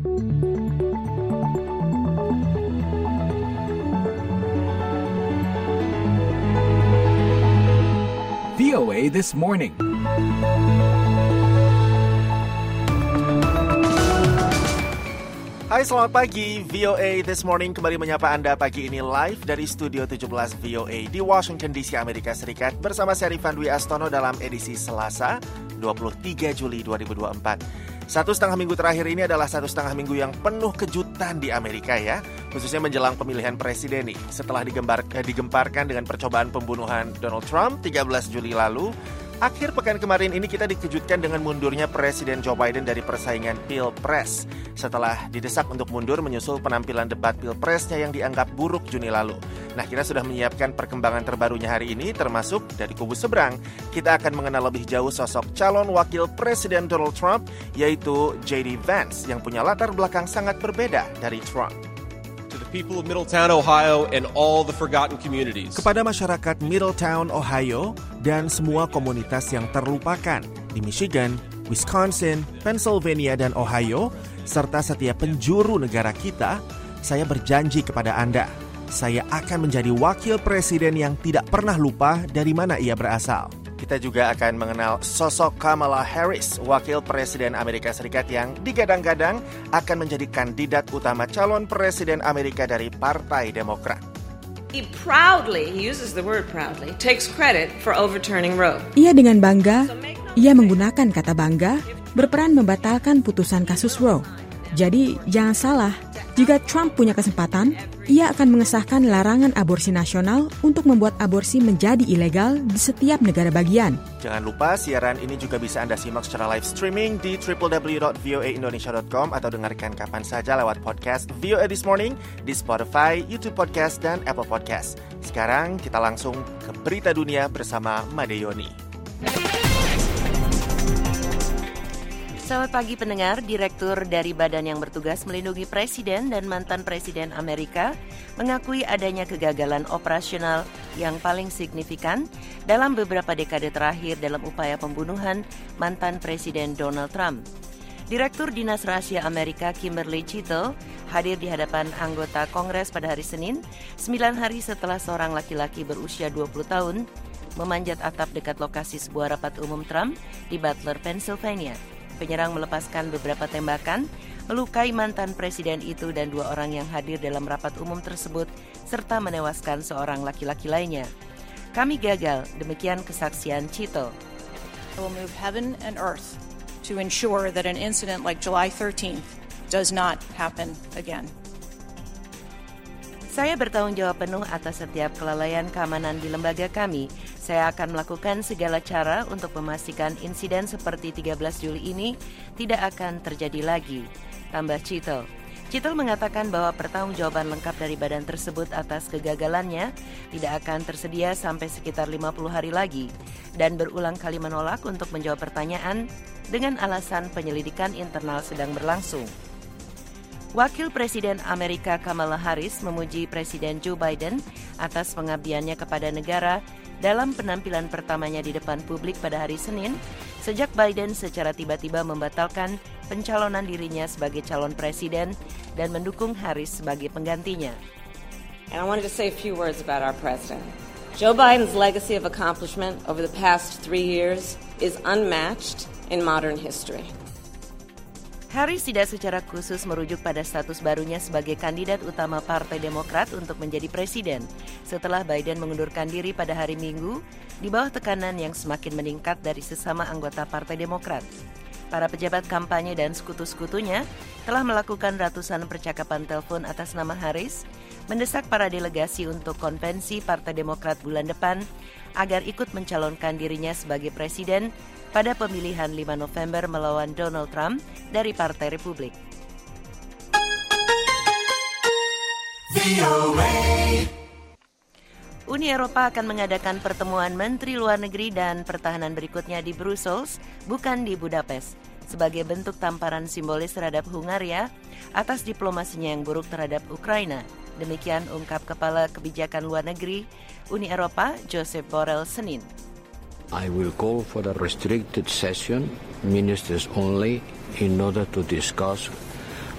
VOA This Morning. Hai, selamat pagi. VOA This Morning kembali menyapa Anda pagi ini live dari Studio 17 VOA di Washington DC, Amerika Serikat bersama saya Rifan Dwi Astono dalam edisi Selasa 23 Juli 2024. 1,5 minggu terakhir ini adalah 1,5 minggu yang penuh kejutan di Amerika ya, khususnya menjelang pemilihan presiden nih. Setelah digemparkan dengan percobaan pembunuhan Donald Trump 13 Juli lalu, akhir pekan kemarin ini kita dikejutkan dengan mundurnya Presiden Joe Biden dari persaingan Pilpres setelah didesak untuk mundur menyusul penampilan debat Pilpresnya yang dianggap buruk Juni lalu. Nah, kita sudah menyiapkan perkembangan terbarunya hari ini, termasuk dari kubu seberang. Kita akan mengenal lebih jauh sosok calon wakil Presiden Donald Trump, yaitu J.D. Vance, yang punya latar belakang sangat berbeda dari Trump. To the people of Middletown, Ohio, and all the forgotten communities. Kepada masyarakat Middletown, Ohio, dan semua komunitas yang terlupakan di Michigan, Wisconsin, Pennsylvania, dan Ohio, serta setiap penjuru negara kita, saya berjanji kepada Anda, saya akan menjadi wakil presiden yang tidak pernah lupa dari mana ia berasal. Kita juga akan mengenal sosok Kamala Harris, wakil presiden Amerika Serikat yang digadang-gadang akan menjadi kandidat utama calon presiden Amerika dari Partai Demokrat. He uses the word proudly, takes credit for overturning Roe. Ia dengan bangga, ia menggunakan kata bangga, berperan membatalkan putusan kasus Roe. Jadi jangan salah, jika Trump punya kesempatan, ia akan mengesahkan larangan aborsi nasional untuk membuat aborsi menjadi ilegal di setiap negara bagian. Jangan lupa siaran ini juga bisa Anda simak secara live streaming di www.voaindonesia.com atau dengarkan kapan saja lewat podcast VOA This Morning di Spotify, YouTube Podcast, dan Apple Podcast. Sekarang kita langsung ke berita dunia bersama Made Yoni. Selamat pagi pendengar. Direktur dari Badan yang bertugas melindungi Presiden dan mantan Presiden Amerika mengakui adanya kegagalan operasional yang paling signifikan dalam beberapa dekade terakhir dalam upaya pembunuhan mantan Presiden Donald Trump. Direktur Dinas Rahasia Amerika Kimberly Chittle hadir di hadapan anggota Kongres pada hari Senin, 9 hari setelah seorang laki-laki berusia 20 tahun memanjat atap dekat lokasi sebuah rapat umum Trump di Butler, Pennsylvania. Penyerang melepaskan beberapa tembakan, melukai mantan presiden itu dan 2 orang yang hadir dalam rapat umum tersebut, serta menewaskan seorang laki-laki lainnya. Kami gagal, demikian kesaksian Chittle. I will move heaven and earth to ensure that an incident like July 13th does not happen again. Saya bertanggung jawab penuh atas setiap kelalaian keamanan di lembaga kami. Saya akan melakukan segala cara untuk memastikan insiden seperti 13 Juli ini tidak akan terjadi lagi, tambah Chittle. Chittle mengatakan bahwa pertanggungjawaban lengkap dari badan tersebut atas kegagalannya tidak akan tersedia sampai sekitar 50 hari lagi dan berulang kali menolak untuk menjawab pertanyaan dengan alasan penyelidikan internal sedang berlangsung. Wakil Presiden Amerika Kamala Harris memuji Presiden Joe Biden atas pengabdiannya kepada negara dalam penampilan pertamanya di depan publik pada hari Senin, sejak Biden secara tiba-tiba membatalkan pencalonan dirinya sebagai calon presiden dan mendukung Harris sebagai penggantinya. And I wanted to say a few words about our president. Joe Biden's legacy of accomplishment over the past 3 years is unmatched in modern history. Harris tidak secara khusus merujuk pada status barunya sebagai kandidat utama Partai Demokrat untuk menjadi presiden setelah Biden mengundurkan diri pada hari Minggu di bawah tekanan yang semakin meningkat dari sesama anggota Partai Demokrat. Para pejabat kampanye dan sekutu-sekutunya telah melakukan ratusan percakapan telepon atas nama Harris, mendesak para delegasi untuk konvensi Partai Demokrat bulan depan agar ikut mencalonkan dirinya sebagai presiden pada pemilihan 5 November melawan Donald Trump dari Partai Republik. Uni Eropa akan mengadakan pertemuan Menteri Luar Negeri dan Pertahanan berikutnya di Brussels, bukan di Budapest, sebagai bentuk tamparan simbolis terhadap Hungaria atas diplomasinya yang buruk terhadap Ukraina. Demikian ungkap Kepala Kebijakan Luar Negeri Uni Eropa, Josep Borrell, Senin. I will call for a restricted session, ministers only, in order to discuss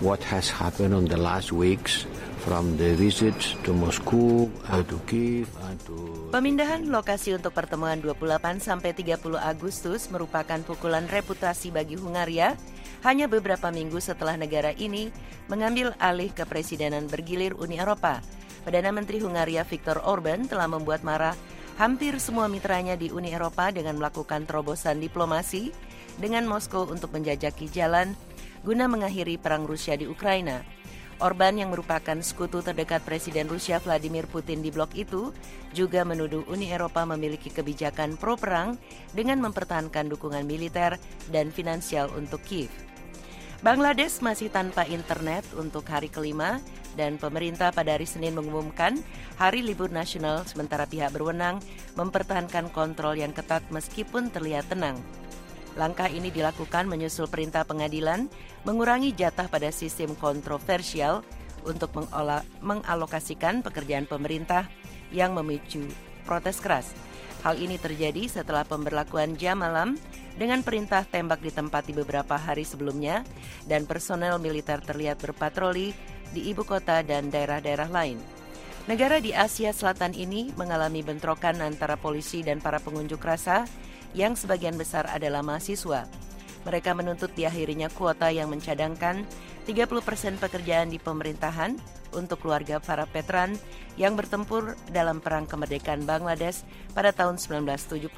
what has happened on the last weeks, from the visits to Moscow, to Kyiv, to... Pemindahan lokasi untuk pertemuan 28 sampai 30 Agustus merupakan pukulan reputasi bagi Hungaria hanya beberapa minggu setelah negara ini mengambil alih kepresidenan bergilir Uni Eropa. Perdana Menteri Hungaria Viktor Orban telah membuat marah hampir semua mitranya di Uni Eropa dengan melakukan terobosan diplomasi dengan Moskow untuk menjajaki jalan guna mengakhiri perang Rusia di Ukraina. Orban yang merupakan sekutu terdekat Presiden Rusia Vladimir Putin di blok itu juga menuduh Uni Eropa memiliki kebijakan pro-perang dengan mempertahankan dukungan militer dan finansial untuk Kyiv. Bangladesh masih tanpa internet untuk hari kelima dan pemerintah pada hari Senin mengumumkan hari libur nasional sementara pihak berwenang mempertahankan kontrol yang ketat meskipun terlihat tenang. Langkah ini dilakukan menyusul perintah pengadilan mengurangi jatah pada sistem kontroversial untuk mengalokasikan pekerjaan pemerintah yang memicu protes keras. Hal ini terjadi setelah pemberlakuan jam malam dengan perintah tembak ditempati beberapa hari sebelumnya dan personel militer terlihat berpatroli di ibu kota dan daerah-daerah lain. Negara di Asia Selatan ini mengalami bentrokan antara polisi dan para pengunjuk rasa yang sebagian besar adalah mahasiswa. Mereka menuntut diakhirinya kuota yang mencadangkan 30% pekerjaan di pemerintahan untuk keluarga para veteran yang bertempur dalam Perang Kemerdekaan Bangladesh pada tahun 1971.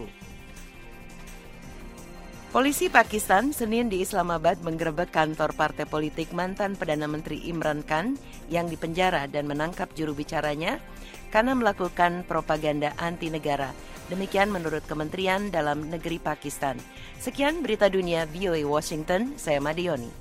Polisi Pakistan Senin di Islamabad menggerebek kantor partai politik mantan Perdana Menteri Imran Khan yang dipenjara dan menangkap juru bicaranya karena melakukan propaganda anti negara. Demikian menurut Kementerian Dalam Negeri Pakistan. Sekian berita dunia VOA Washington, saya Madioni.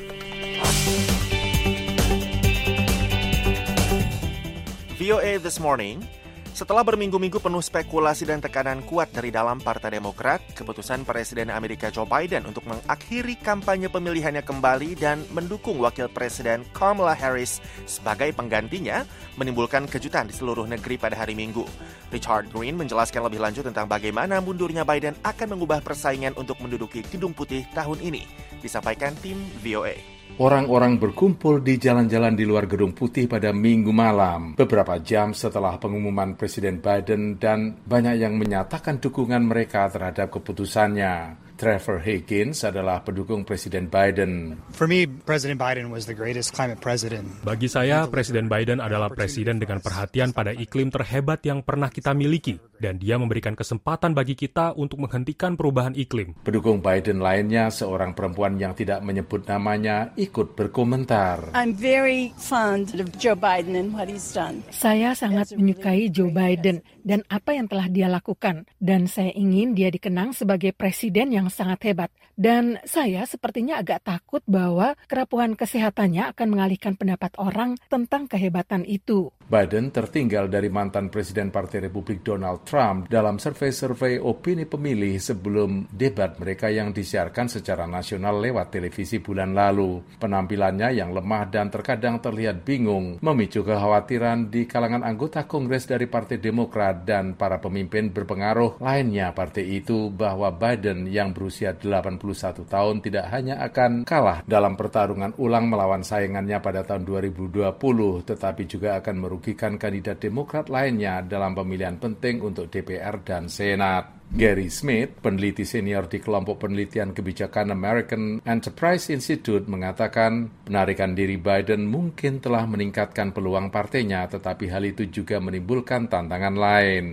VOA This Morning. Setelah berminggu-minggu penuh spekulasi dan tekanan kuat dari dalam Partai Demokrat, keputusan Presiden Amerika Joe Biden untuk mengakhiri kampanye pemilihannya kembali dan mendukung Wakil Presiden Kamala Harris sebagai penggantinya menimbulkan kejutan di seluruh negeri pada hari Minggu. Richard Green menjelaskan lebih lanjut tentang bagaimana mundurnya Biden akan mengubah persaingan untuk menduduki Gedung Putih tahun ini. Disampaikan tim VOA. Orang-orang berkumpul di jalan-jalan di luar Gedung Putih pada Minggu malam, beberapa jam setelah pengumuman Presiden Biden dan banyak yang menyatakan dukungan mereka terhadap keputusannya. Trevor Higgins adalah pendukung Presiden Biden. For me, President Biden was the greatest climate president. Bagi saya, Presiden Biden adalah presiden dengan perhatian pada iklim terhebat yang pernah kita miliki, dan dia memberikan kesempatan bagi kita untuk menghentikan perubahan iklim. Pendukung Biden lainnya, seorang perempuan yang tidak menyebut namanya, ikut berkomentar. I'm very fond of Joe Biden and what he's done. Saya sangat menyukai Joe Biden dan apa yang telah dia lakukan, dan saya ingin dia dikenang sebagai presiden yang sangat hebat. Dan saya sepertinya agak takut bahwa kerapuhan kesehatannya akan mengalihkan pendapat orang tentang kehebatan itu. Biden tertinggal dari mantan Presiden Partai Republik Donald Trump dalam survei opini pemilih sebelum debat mereka yang disiarkan secara nasional lewat televisi bulan lalu. Penampilannya yang lemah dan terkadang terlihat bingung memicu kekhawatiran di kalangan anggota Kongres dari Partai Demokrat dan para pemimpin berpengaruh lainnya partai itu bahwa Biden yang berusia 81 tahun tidak hanya akan kalah dalam pertarungan ulang melawan saingannya pada tahun 2020, tetapi juga akan merugikan kandidat Demokrat lainnya dalam pemilihan penting untuk DPR dan Senat. Gary Smith, peneliti senior di kelompok penelitian kebijakan American Enterprise Institute, mengatakan penarikan diri Biden mungkin telah meningkatkan peluang partainya, tetapi hal itu juga menimbulkan tantangan lain.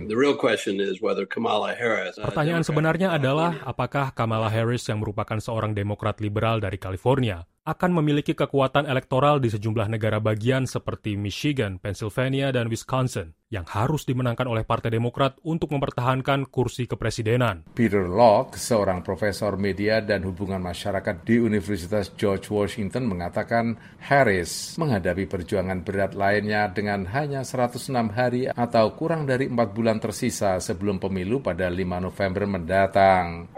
Pertanyaan sebenarnya adalah apakah Kamala Harris yang merupakan seorang Demokrat liberal dari California akan memiliki kekuatan elektoral di sejumlah negara bagian seperti Michigan, Pennsylvania, dan Wisconsin yang harus dimenangkan oleh Partai Demokrat untuk mempertahankan kursi kepresidenan. Peter Locke, seorang profesor media dan hubungan masyarakat di Universitas George Washington, mengatakan Harris menghadapi perjuangan berat lainnya dengan hanya 106 hari atau kurang dari 4 bulan tersisa sebelum pemilu pada 5 November mendatang.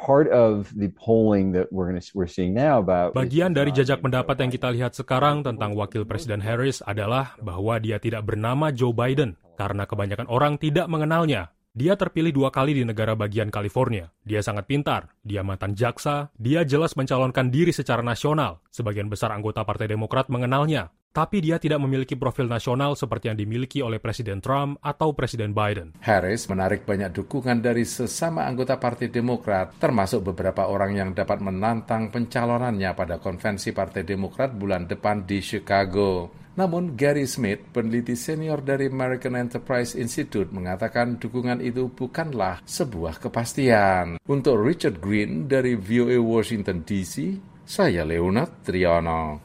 Bagian dari jajak pendapat yang kita lihat sekarang tentang Wakil Presiden Harris adalah bahwa dia tidak bernama Joe Biden karena kebanyakan orang tidak mengenalnya. Dia terpilih 2 kali di negara bagian California. Dia sangat pintar, dia mantan jaksa, dia jelas mencalonkan diri secara nasional. Sebagian besar anggota Partai Demokrat mengenalnya. Tapi dia tidak memiliki profil nasional seperti yang dimiliki oleh Presiden Trump atau Presiden Biden. Harris menarik banyak dukungan dari sesama anggota Partai Demokrat, termasuk beberapa orang yang dapat menantang pencalonannya pada konvensi Partai Demokrat bulan depan di Chicago. Namun Gary Smith, peneliti senior dari American Enterprise Institute, mengatakan dukungan itu bukanlah sebuah kepastian. Untuk Richard Green dari VOA Washington DC, saya Leonard Triano.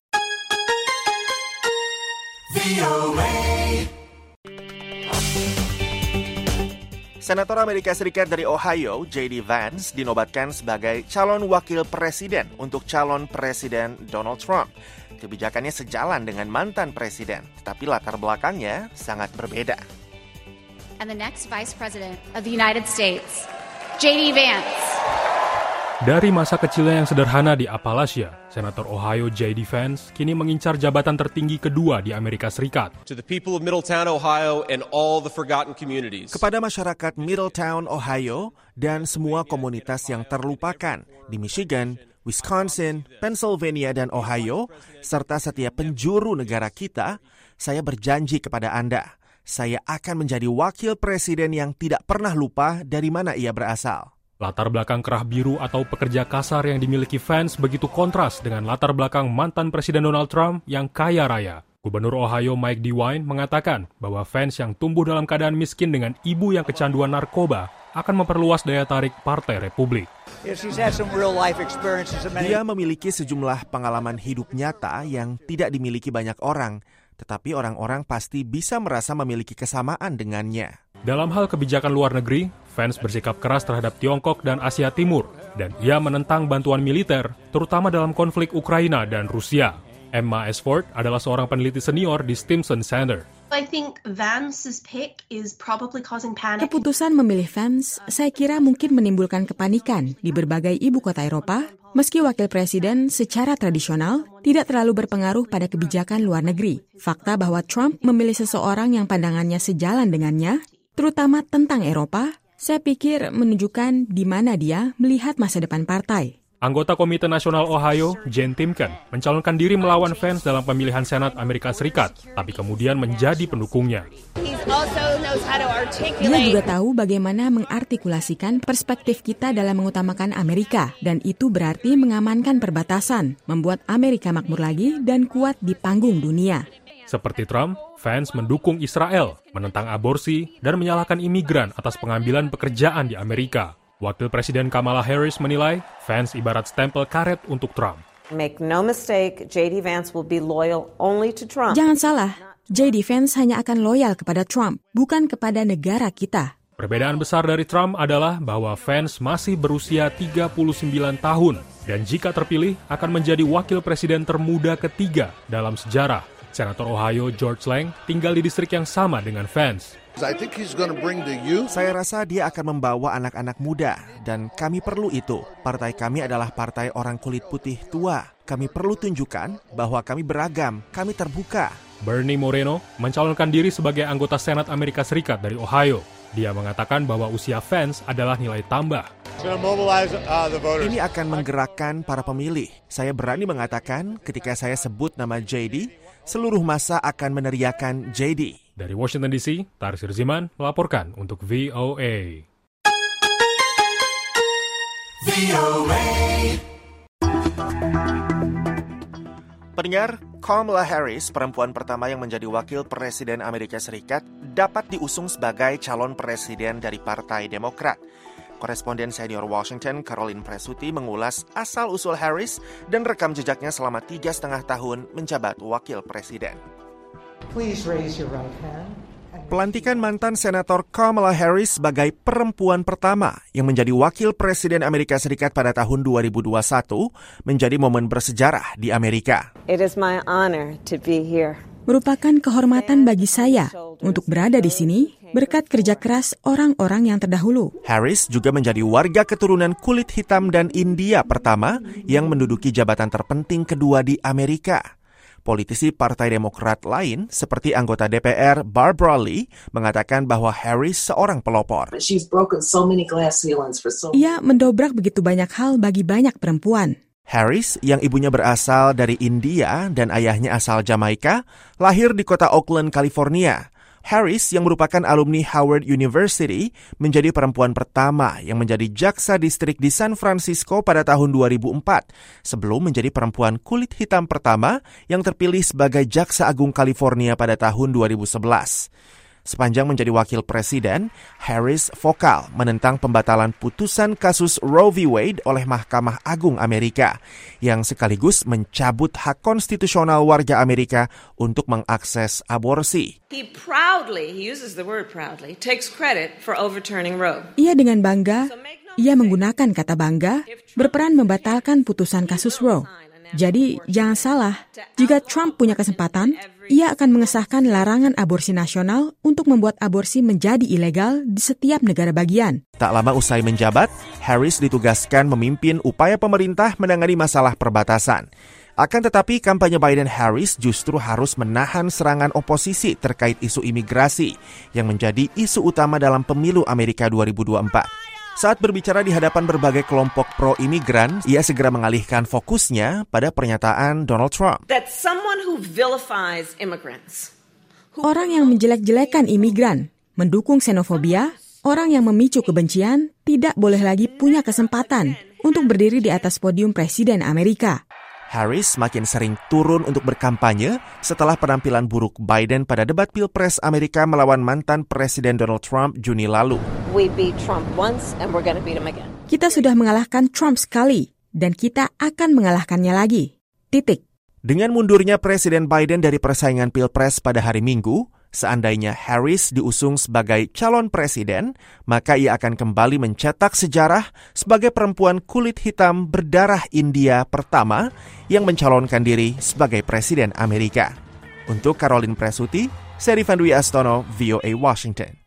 Senator Amerika Serikat dari Ohio, J.D. Vance, dinobatkan sebagai calon wakil presiden untuk calon presiden Donald Trump. Kebijakannya sejalan dengan mantan presiden, tetapi latar belakangnya sangat berbeda. And the next Vice President of the United States, J.D. Vance. Dari masa kecilnya yang sederhana di Appalachia, Senator Ohio J.D. Vance kini mengincar jabatan tertinggi kedua di Amerika Serikat. To the people of Middletown, Ohio, and all the forgotten communities. Kepada masyarakat Middletown, Ohio, dan semua komunitas yang terlupakan di Michigan, Wisconsin, Pennsylvania, dan Ohio, serta setiap penjuru negara kita, saya berjanji kepada Anda, saya akan menjadi wakil presiden yang tidak pernah lupa dari mana ia berasal. Latar belakang kerah biru atau pekerja kasar yang dimiliki Vance begitu kontras dengan latar belakang mantan Presiden Donald Trump yang kaya raya. Gubernur Ohio Mike DeWine mengatakan bahwa Vance yang tumbuh dalam keadaan miskin dengan ibu yang kecanduan narkoba akan memperluas daya tarik Partai Republik. Dia memiliki sejumlah pengalaman hidup nyata yang tidak dimiliki banyak orang, tetapi orang-orang pasti bisa merasa memiliki kesamaan dengannya. Dalam hal kebijakan luar negeri, Vance bersikap keras terhadap Tiongkok dan Asia Timur, dan ia menentang bantuan militer, terutama dalam konflik Ukraina dan Rusia. Emma Esford adalah seorang peneliti senior di Stimson Center. Keputusan memilih Vance, saya kira mungkin menimbulkan kepanikan di berbagai ibu kota Eropa, meski wakil presiden secara tradisional tidak terlalu berpengaruh pada kebijakan luar negeri. Fakta bahwa Trump memilih seseorang yang pandangannya sejalan dengannya, terutama tentang Eropa, saya pikir menunjukkan di mana dia melihat masa depan partai. Anggota Komite Nasional Ohio, Jane Timken, mencalonkan diri melawan Vance dalam pemilihan Senat Amerika Serikat, tapi kemudian menjadi pendukungnya. Dia juga tahu bagaimana mengartikulasikan perspektif kita dalam mengutamakan Amerika, dan itu berarti mengamankan perbatasan, membuat Amerika makmur lagi dan kuat di panggung dunia. Seperti Trump, Vance mendukung Israel, menentang aborsi, dan menyalahkan imigran atas pengambilan pekerjaan di Amerika. Wakil Presiden Kamala Harris menilai Vance ibarat stempel karet untuk Trump. Make no mistake, J.D. Vance will be loyal only to Trump. Jangan salah, J.D. Vance hanya akan loyal kepada Trump, bukan kepada negara kita. Perbedaan besar dari Trump adalah bahwa Vance masih berusia 39 tahun dan jika terpilih akan menjadi wakil presiden termuda ketiga dalam sejarah. Senator Ohio George Lang tinggal di distrik yang sama dengan Vance. Saya rasa dia akan membawa anak-anak muda, dan kami perlu itu. Partai kami adalah partai orang kulit putih tua. Kami perlu tunjukkan bahwa kami beragam, kami terbuka. Bernie Moreno mencalonkan diri sebagai anggota Senat Amerika Serikat dari Ohio. Dia mengatakan bahwa usia Vance adalah nilai tambah. Ini akan menggerakkan para pemilih. Saya berani mengatakan ketika saya sebut nama JD, seluruh massa akan meneriakan JD. Dari Washington DC, Tarsir Ziman melaporkan untuk VOA. Pendengar, Kamala Harris, perempuan pertama yang menjadi wakil presiden Amerika Serikat, dapat diusung sebagai calon presiden dari Partai Demokrat. Koresponden senior Washington, Caroline Presutti, mengulas asal-usul Harris dan rekam jejaknya selama 3,5 tahun menjabat wakil presiden. Pelantikan mantan Senator Kamala Harris sebagai perempuan pertama yang menjadi wakil presiden Amerika Serikat pada tahun 2021 menjadi momen bersejarah di Amerika. It is my honor to be here. Merupakan kehormatan bagi saya untuk berada di sini berkat kerja keras orang-orang yang terdahulu. Harris juga menjadi warga keturunan kulit hitam dan India pertama yang menduduki jabatan terpenting kedua di Amerika. Politisi Partai Demokrat lain, seperti anggota DPR Barbara Lee, mengatakan bahwa Harris seorang pelopor. Ia mendobrak begitu banyak hal bagi banyak perempuan. Harris, yang ibunya berasal dari India dan ayahnya asal Jamaika, lahir di kota Oakland, California. Harris, yang merupakan alumni Howard University, menjadi perempuan pertama yang menjadi jaksa distrik di San Francisco pada tahun 2004, sebelum menjadi perempuan kulit hitam pertama yang terpilih sebagai jaksa agung California pada tahun 2011. Sepanjang menjadi wakil presiden, Harris vokal menentang pembatalan putusan kasus Roe v. Wade oleh Mahkamah Agung Amerika, yang sekaligus mencabut hak konstitusional warga Amerika untuk mengakses aborsi. He uses the word proudly, takes credit for overturning Roe. Ia dengan bangga, ia menggunakan kata bangga, berperan membatalkan putusan kasus Roe. Jadi, jangan salah, jika Trump punya kesempatan, ia akan mengesahkan larangan aborsi nasional untuk membuat aborsi menjadi ilegal di setiap negara bagian. Tak lama usai menjabat, Harris ditugaskan memimpin upaya pemerintah menangani masalah perbatasan. Akan tetapi, kampanye Biden-Harris justru harus menahan serangan oposisi terkait isu imigrasi yang menjadi isu utama dalam pemilu Amerika 2024. Saat berbicara di hadapan berbagai kelompok pro-imigran, ia segera mengalihkan fokusnya pada pernyataan Donald Trump. Orang yang menjelek-jelekan imigran, mendukung xenofobia, orang yang memicu kebencian, tidak boleh lagi punya kesempatan untuk berdiri di atas podium Presiden Amerika. Harris makin sering turun untuk berkampanye setelah penampilan buruk Biden pada debat Pilpres Amerika melawan mantan Presiden Donald Trump Juni lalu. Kita sudah mengalahkan Trump sekali, dan kita akan mengalahkannya lagi. Titik. Dengan mundurnya Presiden Biden dari persaingan Pilpres pada hari Minggu, seandainya Harris diusung sebagai calon presiden, maka ia akan kembali mencetak sejarah sebagai perempuan kulit hitam berdarah India pertama yang mencalonkan diri sebagai presiden Amerika. Untuk Caroline Presuti, saya Rifan Dwi Astono, VOA Washington.